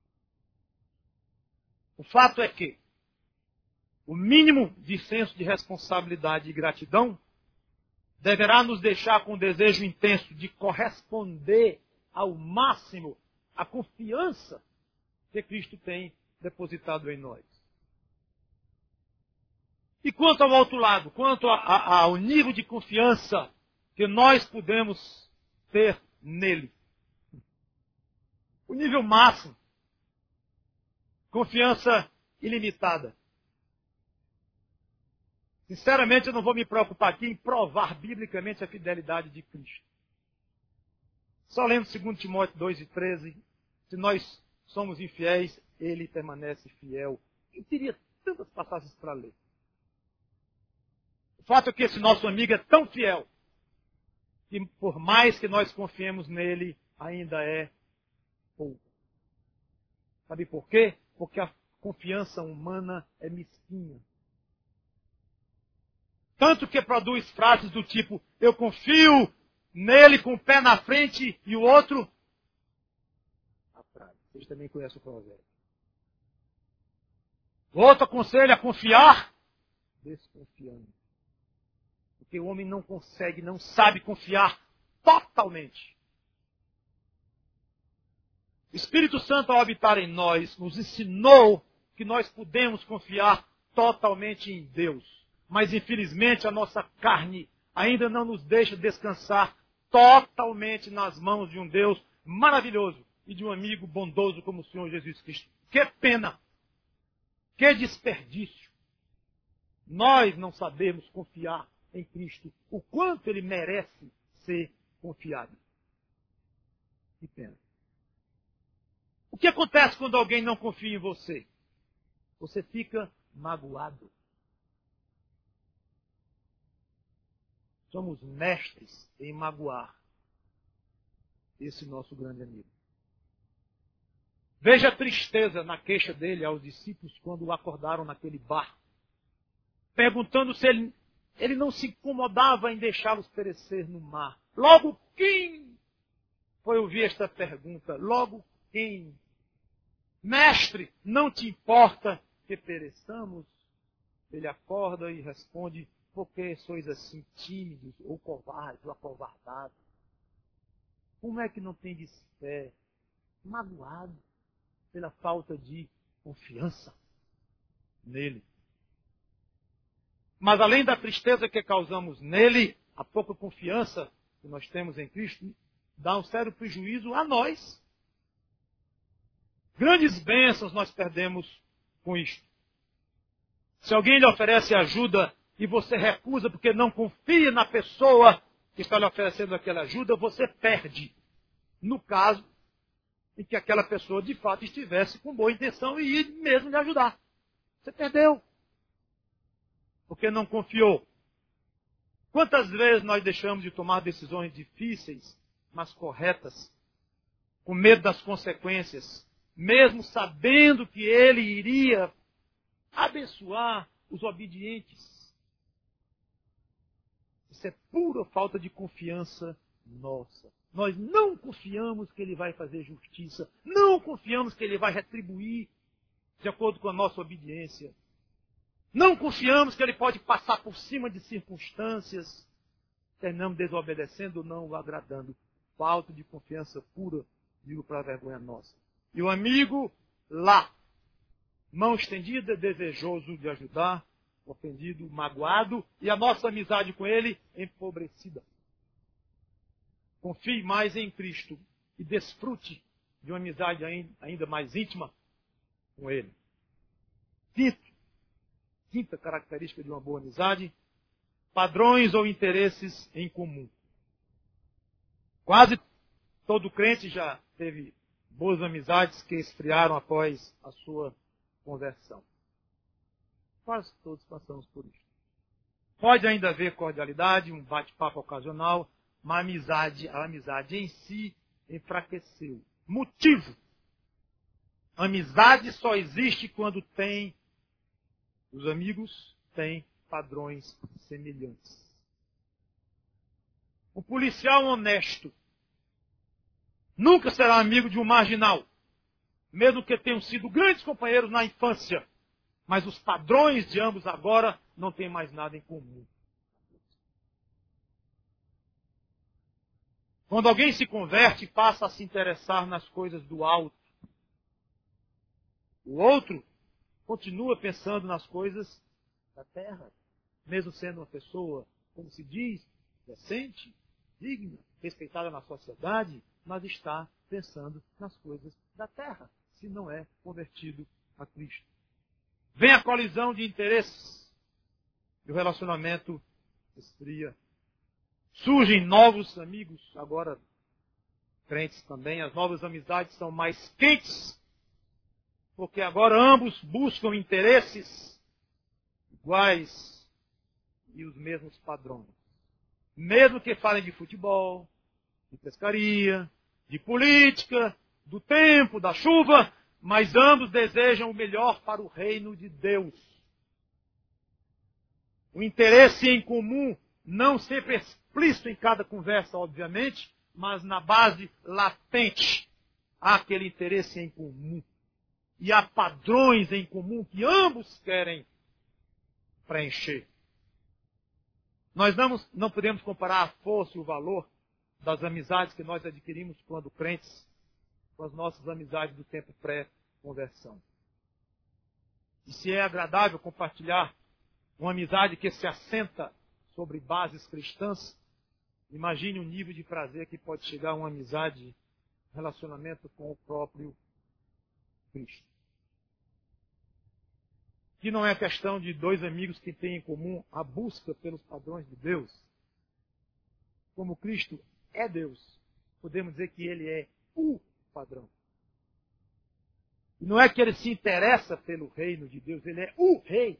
O fato é que o mínimo de senso de responsabilidade e gratidão deverá nos deixar com um desejo intenso de corresponder ao máximo à confiança que Cristo tem depositado em nós. E quanto ao outro lado, quanto ao nível de confiança que nós podemos ter nele. O nível máximo. Confiança ilimitada. Sinceramente, eu não vou me preocupar aqui em provar biblicamente a fidelidade de Cristo. Só lendo 2 Timóteo 2:13, se nós somos infiéis, ele permanece fiel. Eu teria tantas passagens para ler. O fato é que esse nosso amigo é tão fiel que por mais que nós confiemos nele, ainda é pouco. Sabe por quê? Porque a confiança humana é mesquinha. Tanto que produz frases do tipo, eu confio nele com o pé na frente e o outro atrás. Vocês também conhecem o provérbio. O outro aconselha a confiar desconfiando. Porque o homem não consegue, não sabe confiar totalmente. O Espírito Santo, ao habitar em nós, nos ensinou que nós podemos confiar totalmente em Deus. Mas, infelizmente, a nossa carne ainda não nos deixa descansar totalmente nas mãos de um Deus maravilhoso e de um amigo bondoso como o Senhor Jesus Cristo. Que pena! Que desperdício! Nós não sabemos confiar em Cristo o quanto Ele merece ser confiado. Que pena. O que acontece quando alguém não confia em você? Você fica magoado. Somos mestres em magoar esse nosso grande amigo. Veja a tristeza na queixa dele aos discípulos quando o acordaram naquele barco, perguntando se ele não se incomodava em deixá-los perecer no mar. Logo quem foi ouvir esta pergunta? Logo quem? Mestre, não te importa que pereçamos? Ele acorda e responde, porque sois assim tímidos, ou covardes, ou acovardados? Como é que não tendes fé? Magoado pela falta de confiança nele. Mas além da tristeza que causamos nele, a pouca confiança que nós temos em Cristo dá um sério prejuízo a nós. Grandes bênçãos nós perdemos com isto. Se alguém lhe oferece ajuda e você recusa porque não confia na pessoa que está lhe oferecendo aquela ajuda, você perde. No caso em que aquela pessoa de fato estivesse com boa intenção e ia mesmo lhe ajudar. Você perdeu. Porque não confiou. Quantas vezes nós deixamos de tomar decisões difíceis, mas corretas, com medo das consequências, mesmo sabendo que ele iria abençoar os obedientes? Isso é pura falta de confiança nossa. Nós não confiamos que ele vai fazer justiça, não confiamos que ele vai retribuir de acordo com a nossa obediência. Não confiamos que ele pode passar por cima de circunstâncias, terminamos desobedecendo ou não o agradando. Falta de confiança pura, digo para a vergonha nossa. E o amigo lá, mão estendida, desejoso de ajudar, ofendido, magoado, e a nossa amizade com ele empobrecida. confie mais em Cristo e desfrute de uma amizade ainda mais íntima com Ele. Quinta característica de uma boa amizade: padrões ou interesses em comum. Quase todo crente já teve boas amizades que esfriaram após a sua conversão. Quase todos passamos por isso. Pode ainda haver cordialidade, um bate-papo ocasional, mas a amizade em si enfraqueceu. Motivo: amizade só existe quando os amigos têm padrões semelhantes. Um policial honesto nunca será amigo de um marginal, mesmo que tenham sido grandes companheiros na infância, mas os padrões de ambos agora não têm mais nada em comum. Quando alguém se converte, passa a se interessar nas coisas do alto. O outro continua pensando nas coisas da terra, mesmo sendo uma pessoa, como se diz, decente, digna, respeitada na sociedade, mas está pensando nas coisas da terra, se não é convertido a Cristo. Vem a colisão de interesses e o relacionamento esfria. Surgem novos amigos, agora crentes também. As novas amizades são mais quentes, porque agora ambos buscam interesses iguais e os mesmos padrões. Mesmo que falem de futebol, de pescaria, de política, do tempo, da chuva, mas ambos desejam o melhor para o reino de Deus. O interesse em comum, não sempre explícito em cada conversa, obviamente, mas na base latente, há aquele interesse em comum. E há padrões em comum que ambos querem preencher. Nós não podemos comparar a força e o valor das amizades que nós adquirimos quando crentes com as nossas amizades do tempo pré-conversão. E se é agradável compartilhar uma amizade que se assenta sobre bases cristãs, imagine o nível de prazer que pode chegar a uma amizade, relacionamento com o próprio Cristo. Que não é questão de dois amigos que têm em comum a busca pelos padrões de Deus. Como Cristo é Deus, podemos dizer que Ele é o padrão. E não é que Ele se interessa pelo reino de Deus, Ele é o Rei.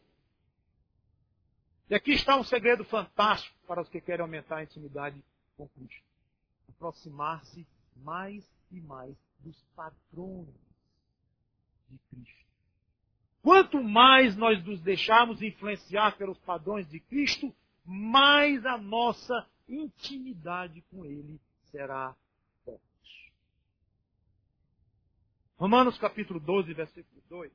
E aqui está um segredo fantástico para os que querem aumentar a intimidade com Cristo. Aproximar-se mais e mais dos padrões de Cristo. Quanto mais nós nos deixarmos influenciar pelos padrões de Cristo, mais a nossa intimidade com Ele será forte. Romanos capítulo 12, versículo 2.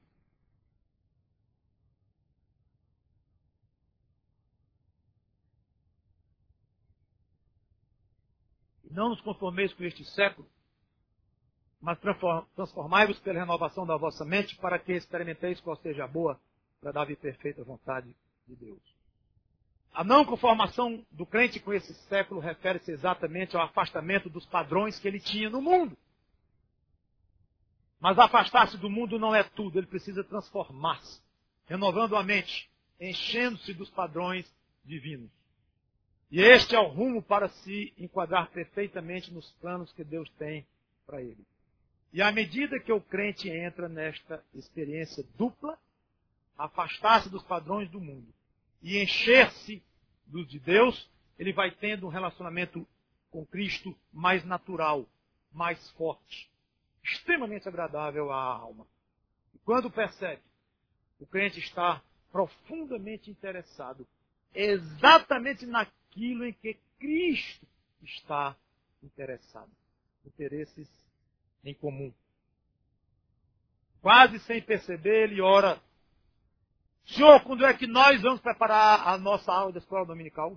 Não nos conformeis com este século, mas transformai-vos pela renovação da vossa mente, para que experimenteis qual seja a boa, agradável e perfeita vontade de Deus. A não conformação do crente com esse século refere-se exatamente ao afastamento dos padrões que ele tinha no mundo. Mas afastar-se do mundo não é tudo, ele precisa transformar-se, renovando a mente, enchendo-se dos padrões divinos. E este é o rumo para se enquadrar perfeitamente nos planos que Deus tem para ele. E à medida que o crente entra nesta experiência dupla, afastar-se dos padrões do mundo e encher-se dos de Deus, ele vai tendo um relacionamento com Cristo mais natural, mais forte, extremamente agradável à alma. E quando percebe, o crente está profundamente interessado exatamente naquilo em que Cristo está interessado. Interesses em comum. Quase sem perceber, ele ora: Senhor, quando é que nós vamos preparar a nossa aula da escola dominical?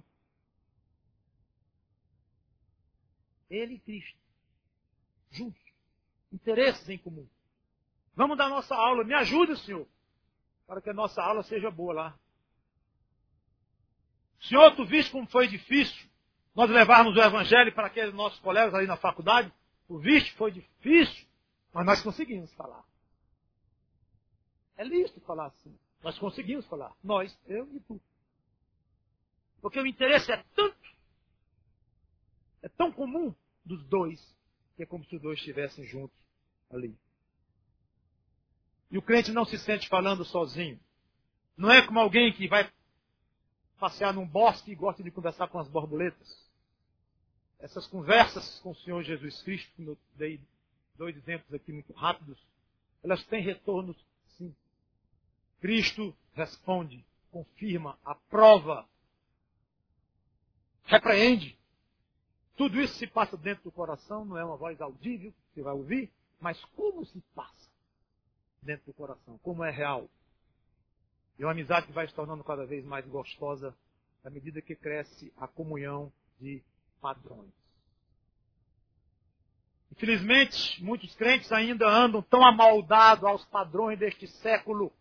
Ele e Cristo, juntos, interesses em comum. Vamos dar nossa aula, me ajuda, Senhor, para que a nossa aula seja boa lá. Senhor, tu viste como foi difícil nós levarmos o Evangelho para aqueles nossos colegas ali na faculdade. O visto foi difícil, mas nós conseguimos falar. É lícito falar assim. Nós conseguimos falar. Nós, eu e tu. Porque o interesse é tão comum dos dois, que é como se os dois estivessem juntos ali. E o crente não se sente falando sozinho. Não é como alguém que vai passear num bosque e gosta de conversar com as borboletas. Essas conversas com o Senhor Jesus Cristo, como eu dei 2 exemplos aqui muito rápidos, elas têm retornos, sim. Cristo responde, confirma, aprova, repreende. Tudo isso se passa dentro do coração, não é uma voz audível que você vai ouvir, mas como se passa dentro do coração, como é real. E uma amizade que vai se tornando cada vez mais gostosa à medida que cresce a comunhão de padrões. Infelizmente, muitos crentes ainda andam tão amoldados aos padrões deste século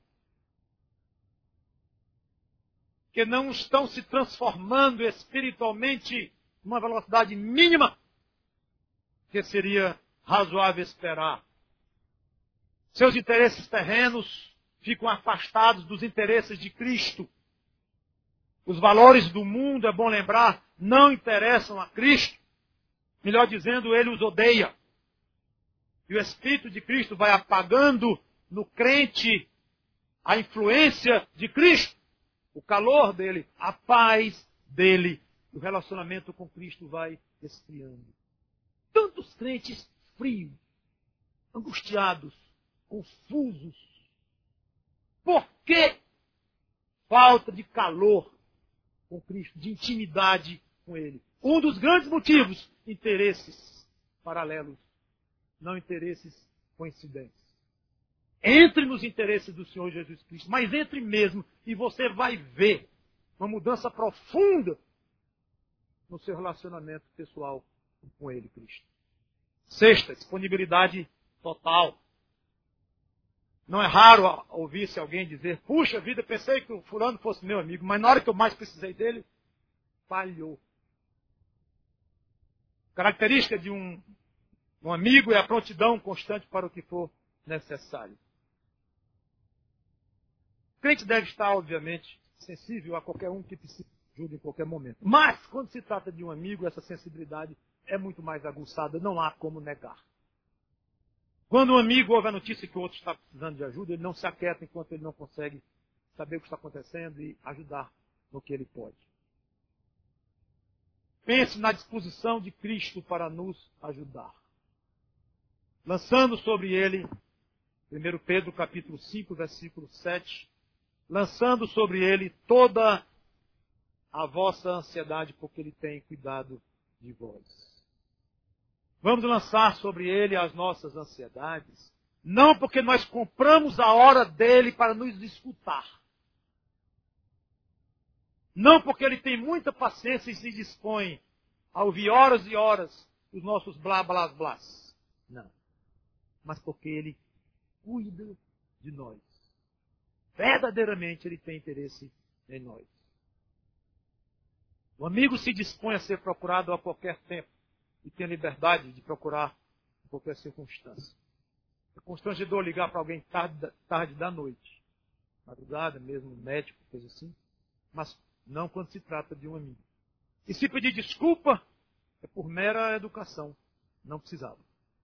que não estão se transformando espiritualmente numa velocidade mínima que seria razoável esperar. Seus interesses terrenos ficam afastados dos interesses de Cristo. Os valores do mundo, é bom lembrar, não interessam a Cristo. Melhor dizendo, ele os odeia. E o Espírito de Cristo vai apagando no crente a influência de Cristo, o calor dele, a paz dele. O relacionamento com Cristo vai esfriando. Tantos crentes frios, angustiados, confusos. Por quê? Falta de calor com Cristo, de intimidade com Ele. Um dos grandes motivos, interesses paralelos, não interesses coincidentes. Entre nos interesses do Senhor Jesus Cristo, mas entre mesmo, e você vai ver uma mudança profunda no seu relacionamento pessoal com Ele, Cristo. 6, disponibilidade total. Não é raro ouvir-se alguém dizer, puxa vida, pensei que o fulano fosse meu amigo, mas na hora que eu mais precisei dele, falhou. Característica de um amigo é a prontidão constante para o que for necessário. O crente deve estar, obviamente, sensível a qualquer um que precise de ajuda em qualquer momento. Mas, quando se trata de um amigo, essa sensibilidade é muito mais aguçada, não há como negar. Quando um amigo ouve a notícia que o outro está precisando de ajuda, ele não se aquieta enquanto ele não consegue saber o que está acontecendo e ajudar no que ele pode. Pense na disposição de Cristo para nos ajudar. Lançando sobre ele, 1 Pedro capítulo 5, versículo 7, lançando sobre ele toda a vossa ansiedade, porque ele tem cuidado de vós. Vamos lançar sobre ele as nossas ansiedades, não porque nós compramos a hora dele para nos escutar. Não porque ele tem muita paciência e se dispõe a ouvir horas e horas os nossos blá blá blás. Não. Mas porque ele cuida de nós. Verdadeiramente ele tem interesse em nós. O amigo se dispõe a ser procurado a qualquer tempo e tem liberdade de procurar em qualquer circunstância. É constrangedor ligar para alguém tarde da noite, madrugada, mesmo médico, coisa assim, mas não quando se trata de um amigo. E se pedir desculpa, é por mera educação. Não precisava.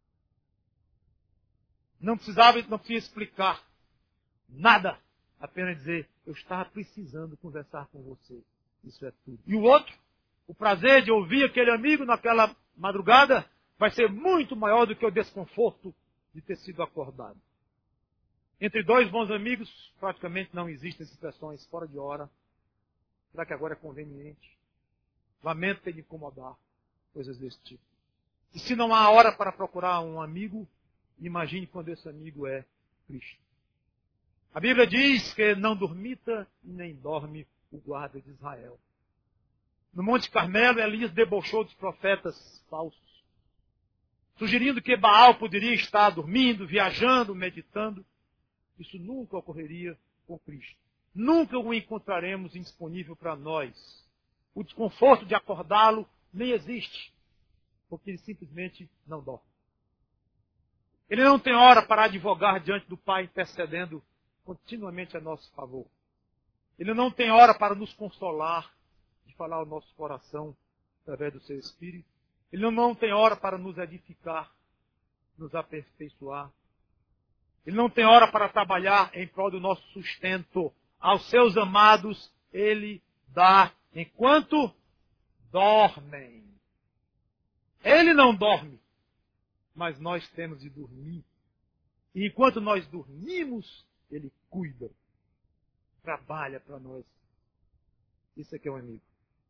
Não precisa explicar nada. Apenas dizer, eu estava precisando conversar com você. Isso é tudo. E o outro, o prazer de ouvir aquele amigo naquela madrugada vai ser muito maior do que o desconforto de ter sido acordado. Entre dois bons amigos, praticamente não existem expressões fora de hora. Será que agora é conveniente? Lamento ter de incomodar. Coisas desse tipo. E se não há hora para procurar um amigo, imagine quando esse amigo é Cristo. A Bíblia diz que não dormita e nem dorme o guarda de Israel. No Monte Carmelo, Elias debochou dos profetas falsos, sugerindo que Baal poderia estar dormindo, viajando, meditando. Isso nunca ocorreria com Cristo. Nunca o encontraremos indisponível para nós. O desconforto de acordá-lo nem existe, porque ele simplesmente não dorme. Ele não tem hora para advogar diante do Pai, intercedendo continuamente a nosso favor. Ele não tem hora para nos consolar, de falar ao nosso coração através do seu Espírito. Ele não tem hora para nos edificar, nos aperfeiçoar. Ele não tem hora para trabalhar em prol do nosso sustento. Aos seus amados, ele dá enquanto dormem. Ele não dorme, mas nós temos de dormir. E enquanto nós dormimos, ele cuida, trabalha para nós. Isso aqui é um amigo.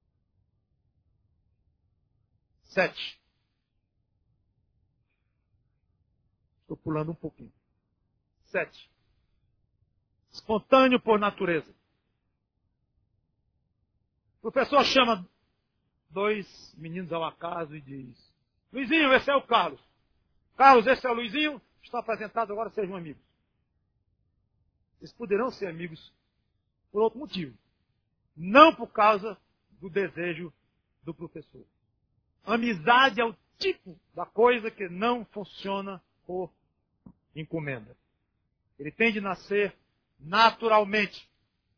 7. Estou pulando um pouquinho. 7. Espontâneo por natureza. O professor chama 2 meninos ao acaso e diz: Luizinho, esse é o Carlos. Carlos, esse é o Luizinho. Estão apresentados, agora sejam amigos. Eles poderão ser amigos por outro motivo. Não por causa do desejo do professor. Amizade é o tipo da coisa que não funciona por encomenda. Ele tem de nascer naturalmente,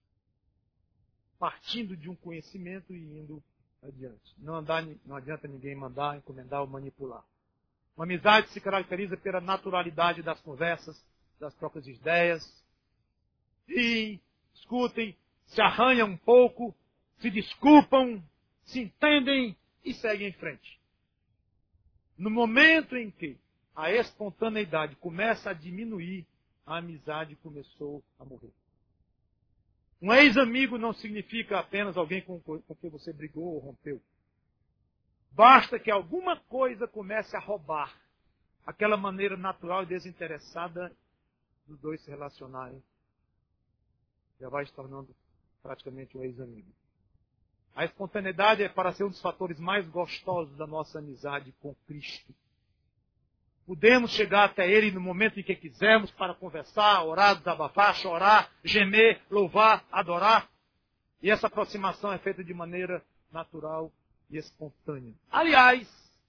partindo de um conhecimento e indo adiante. Não adianta ninguém mandar, encomendar ou manipular. Uma amizade se caracteriza pela naturalidade das conversas, das trocas de ideias. Riem, discutem, se arranham um pouco, se desculpam, se entendem e seguem em frente. No momento em que a espontaneidade começa a diminuir, a amizade começou a morrer. Um ex-amigo não significa apenas alguém com quem você brigou ou rompeu. Basta que alguma coisa comece a roubar aquela maneira natural e desinteressada dos dois se relacionarem. Já vai se tornando praticamente um ex-amigo. A espontaneidade é para ser um dos fatores mais gostosos da nossa amizade com Cristo. Podemos chegar até Ele no momento em que quisermos para conversar, orar, desabafar, chorar, gemer, louvar, adorar. E essa aproximação é feita de maneira natural e espontânea. Aliás,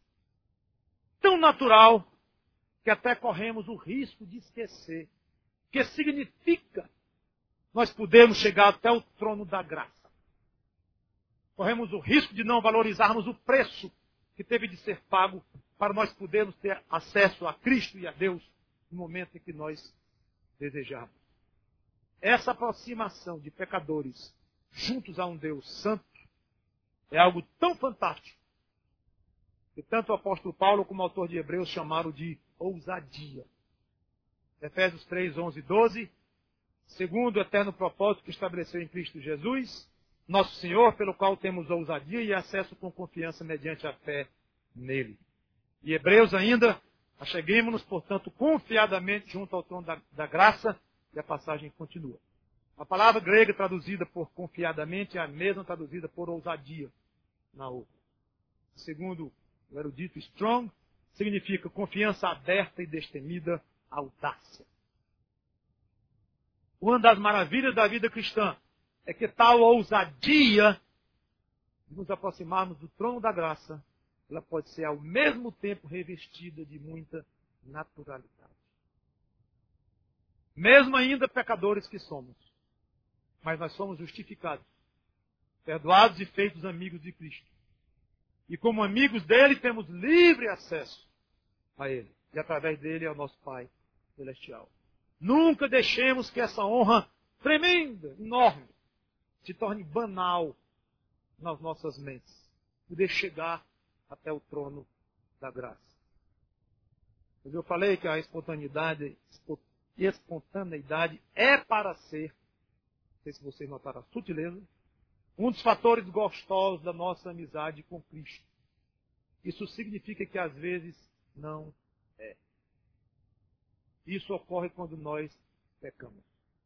tão natural que até corremos o risco de esquecer que significa nós podemos chegar até o trono da graça. Corremos o risco de não valorizarmos o preço que teve de ser pago para nós podermos ter acesso a Cristo e a Deus no momento em que nós desejarmos. Essa aproximação de pecadores juntos a um Deus santo é algo tão fantástico que tanto o apóstolo Paulo como o autor de Hebreus chamaram de ousadia. Efésios 3, 11 e 12. Segundo o eterno propósito que estabeleceu em Cristo Jesus, nosso Senhor, pelo qual temos ousadia e acesso com confiança mediante a fé nele. E Hebreus ainda, acheguemo-nos, portanto, confiadamente junto ao trono da graça, e a passagem continua. A palavra grega traduzida por confiadamente é a mesma traduzida por ousadia na outra. Segundo o erudito Strong, significa confiança aberta e destemida, audácia. Uma das maravilhas da vida cristã é que tal ousadia de nos aproximarmos do trono da graça, ela pode ser ao mesmo tempo revestida de muita naturalidade. Mesmo ainda pecadores que somos, mas nós somos justificados, perdoados e feitos amigos de Cristo. E como amigos dele, temos livre acesso a ele. E através dele ao nosso Pai Celestial. Nunca deixemos que essa honra tremenda, enorme, se torne banal nas nossas mentes. Poder chegar até o trono da graça. Mas eu falei que a espontaneidade é para ser, não sei se vocês notaram a sutileza, um dos fatores gostosos da nossa amizade com Cristo. Isso significa que às vezes não é. Isso ocorre quando nós pecamos.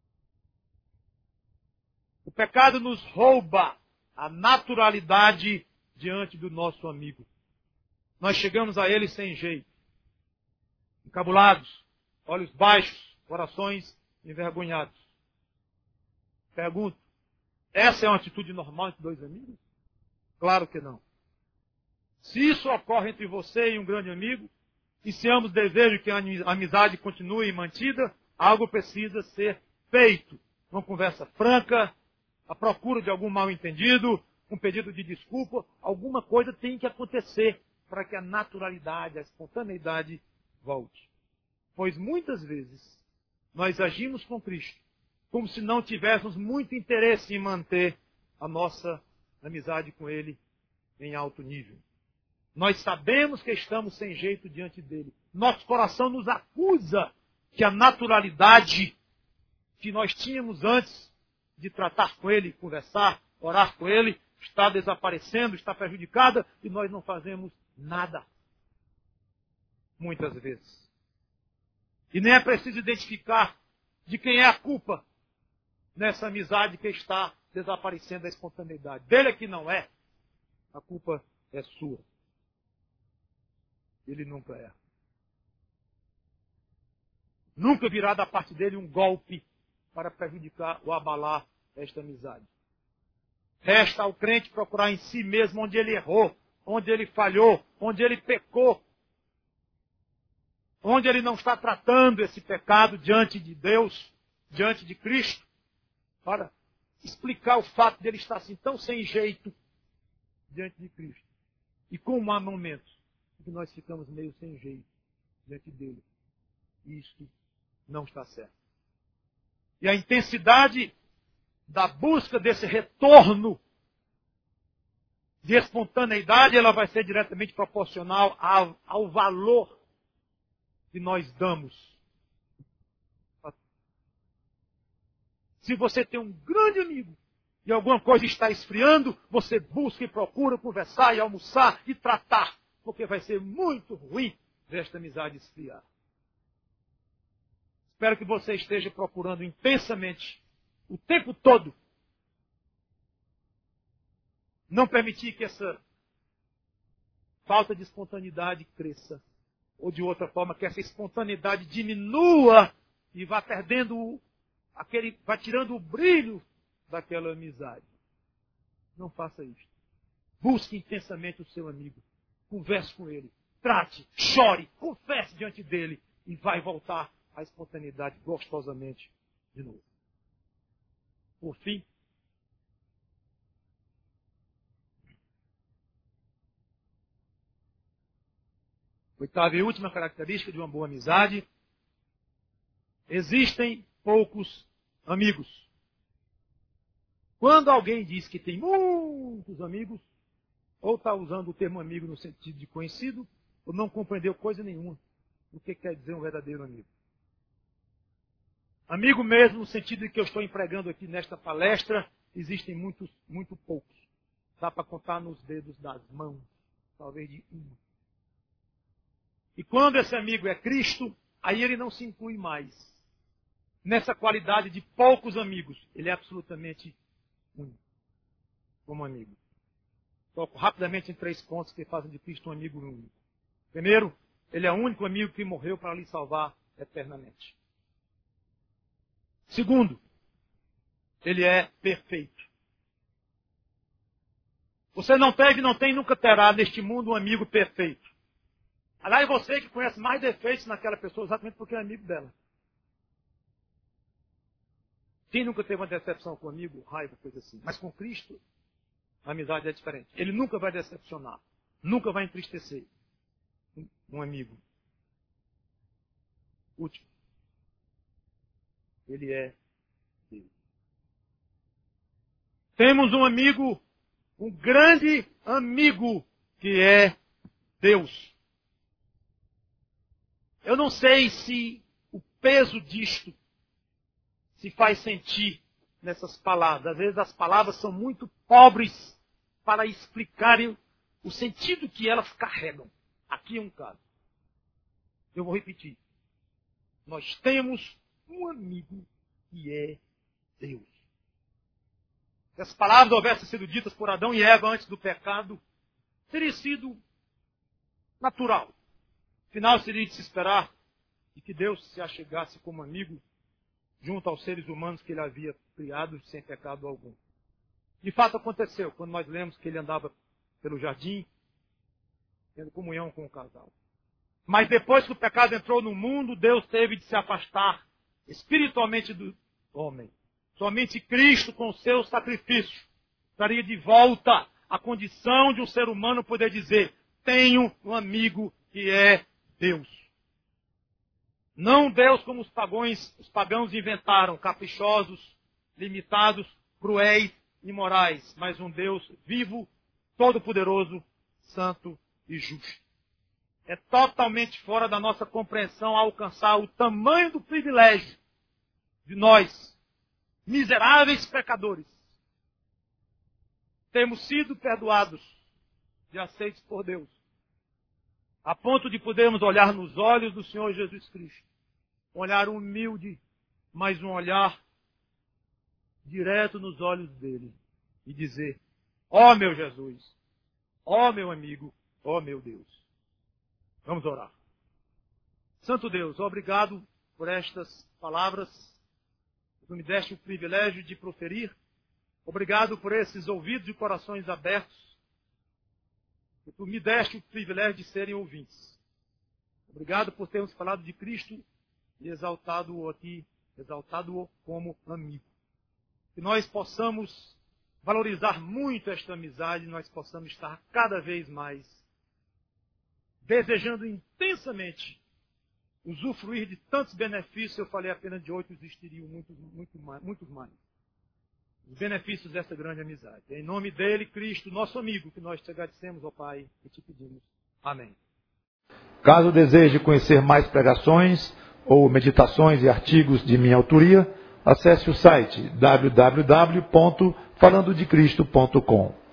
O pecado nos rouba a naturalidade diante do nosso amigo. Nós chegamos a ele sem jeito, encabulados, olhos baixos, corações envergonhados. Pergunto, essa é uma atitude normal entre dois amigos? Claro que não. Se isso ocorre entre você e um grande amigo, e se ambos desejam que a amizade continue mantida, algo precisa ser feito. Uma conversa franca, a procura de algum mal-entendido, um pedido de desculpa, alguma coisa tem que acontecer para que a naturalidade, a espontaneidade volte. Pois muitas vezes nós agimos com Cristo como se não tivéssemos muito interesse em manter a nossa amizade com Ele em alto nível. Nós sabemos que estamos sem jeito diante dele. Nosso coração nos acusa que a naturalidade que nós tínhamos antes de tratar com ele, conversar, orar com ele, está desaparecendo, está prejudicada e nós não fazemos nada. Muitas vezes. E nem é preciso identificar de quem é a culpa nessa amizade que está desaparecendo a espontaneidade. Dele é que não é. A culpa é sua. Ele nunca erra. Nunca virá da parte dele um golpe para prejudicar ou abalar esta amizade. Resta ao crente procurar em si mesmo onde ele errou, onde ele falhou, onde ele pecou, onde ele não está tratando esse pecado diante de Deus, diante de Cristo, para explicar o fato de ele estar assim tão sem jeito diante de Cristo. E como há momentos que nós ficamos meio sem jeito diante dele. Isto não está certo. E a intensidade da busca desse retorno de espontaneidade, ela vai ser diretamente proporcional ao valor que nós damos. Se você tem um grande amigo e alguma coisa está esfriando, você busca e procura conversar e almoçar e tratar. Porque vai ser muito ruim ver esta amizade esfriar. Espero que você esteja procurando intensamente, o tempo todo, não permitir que essa falta de espontaneidade cresça. Ou de outra forma, que essa espontaneidade diminua e vá perdendo vá tirando o brilho daquela amizade. Não faça isto. Busque intensamente o seu amigo. Converse com ele, trate, chore, confesse diante dele e vai voltar à espontaneidade gostosamente de novo. Por fim, oitava e última característica de uma boa amizade: existem poucos amigos. Quando alguém diz que tem muitos amigos, ou está usando o termo amigo no sentido de conhecido, ou não compreendeu coisa nenhuma do que quer dizer um verdadeiro amigo. Amigo mesmo, no sentido de que eu estou empregando aqui nesta palestra, existem muito poucos. Dá para contar nos dedos das mãos, talvez de um. E quando esse amigo é Cristo, aí ele não se inclui mais nessa qualidade de poucos amigos. Ele é absolutamente único como amigo. Toco rapidamente em 3 pontos que fazem de Cristo um amigo único. Primeiro, ele é o único amigo que morreu para lhe salvar eternamente. Segundo, ele é perfeito. Você não teve, não tem, nunca terá neste mundo um amigo perfeito. Aliás, você que conhece mais defeitos naquela pessoa exatamente porque é amigo dela. Quem nunca teve uma decepção com um amigo, raiva, coisa assim. Mas com Cristo, a amizade é diferente. Ele nunca vai decepcionar. Nunca vai entristecer um amigo. Último. Ele é Deus. Temos um amigo, um grande amigo, que é Deus. Eu não sei se o peso disto se faz sentir nessas palavras. Às vezes as palavras são muito pobres para explicarem o sentido que elas carregam. Aqui é um caso. Eu vou repetir. Nós temos um amigo que é Deus. Se as palavras houvessem sido ditas por Adão e Eva antes do pecado, teria sido natural. Afinal, seria de se esperar de que Deus se achegasse como amigo junto aos seres humanos que ele havia criado sem pecado algum. De fato aconteceu, quando nós lemos que ele andava pelo jardim, tendo comunhão com o casal. Mas depois que o pecado entrou no mundo, Deus teve de se afastar espiritualmente do homem. Somente Cristo, com o seu sacrifício, traria de volta a condição de um ser humano poder dizer: tenho um amigo que é Deus. Não Deus como os pagãos inventaram, caprichosos, limitados, cruéis, imorais, mas um Deus vivo, todo-poderoso, santo e justo. É totalmente fora da nossa compreensão alcançar o tamanho do privilégio de nós, miseráveis pecadores, termos sido perdoados e aceitos por Deus, a ponto de podermos olhar nos olhos do Senhor Jesus Cristo, um olhar humilde, mas um olhar direto nos olhos dele, e dizer: ó meu Jesus, ó meu amigo, ó meu Deus. Vamos orar. Santo Deus, obrigado por estas palavras que tu me deste o privilégio de proferir. Obrigado por esses ouvidos e corações abertos que tu me deste o privilégio de serem ouvintes. Obrigado por termos falado de Cristo e exaltado-o aqui, exaltado-o como amigo. Que nós possamos valorizar muito esta amizade, nós possamos estar cada vez mais desejando intensamente usufruir de tantos benefícios. Eu falei apenas de 8, existiriam muitos mais. Os benefícios dessa grande amizade. Em nome dele, Cristo, nosso amigo, que nós te agradecemos, ó Pai, e te pedimos. Amém. Caso deseje conhecer mais pregações ou meditações e artigos de minha autoria, acesse o site www.falandodecristo.com.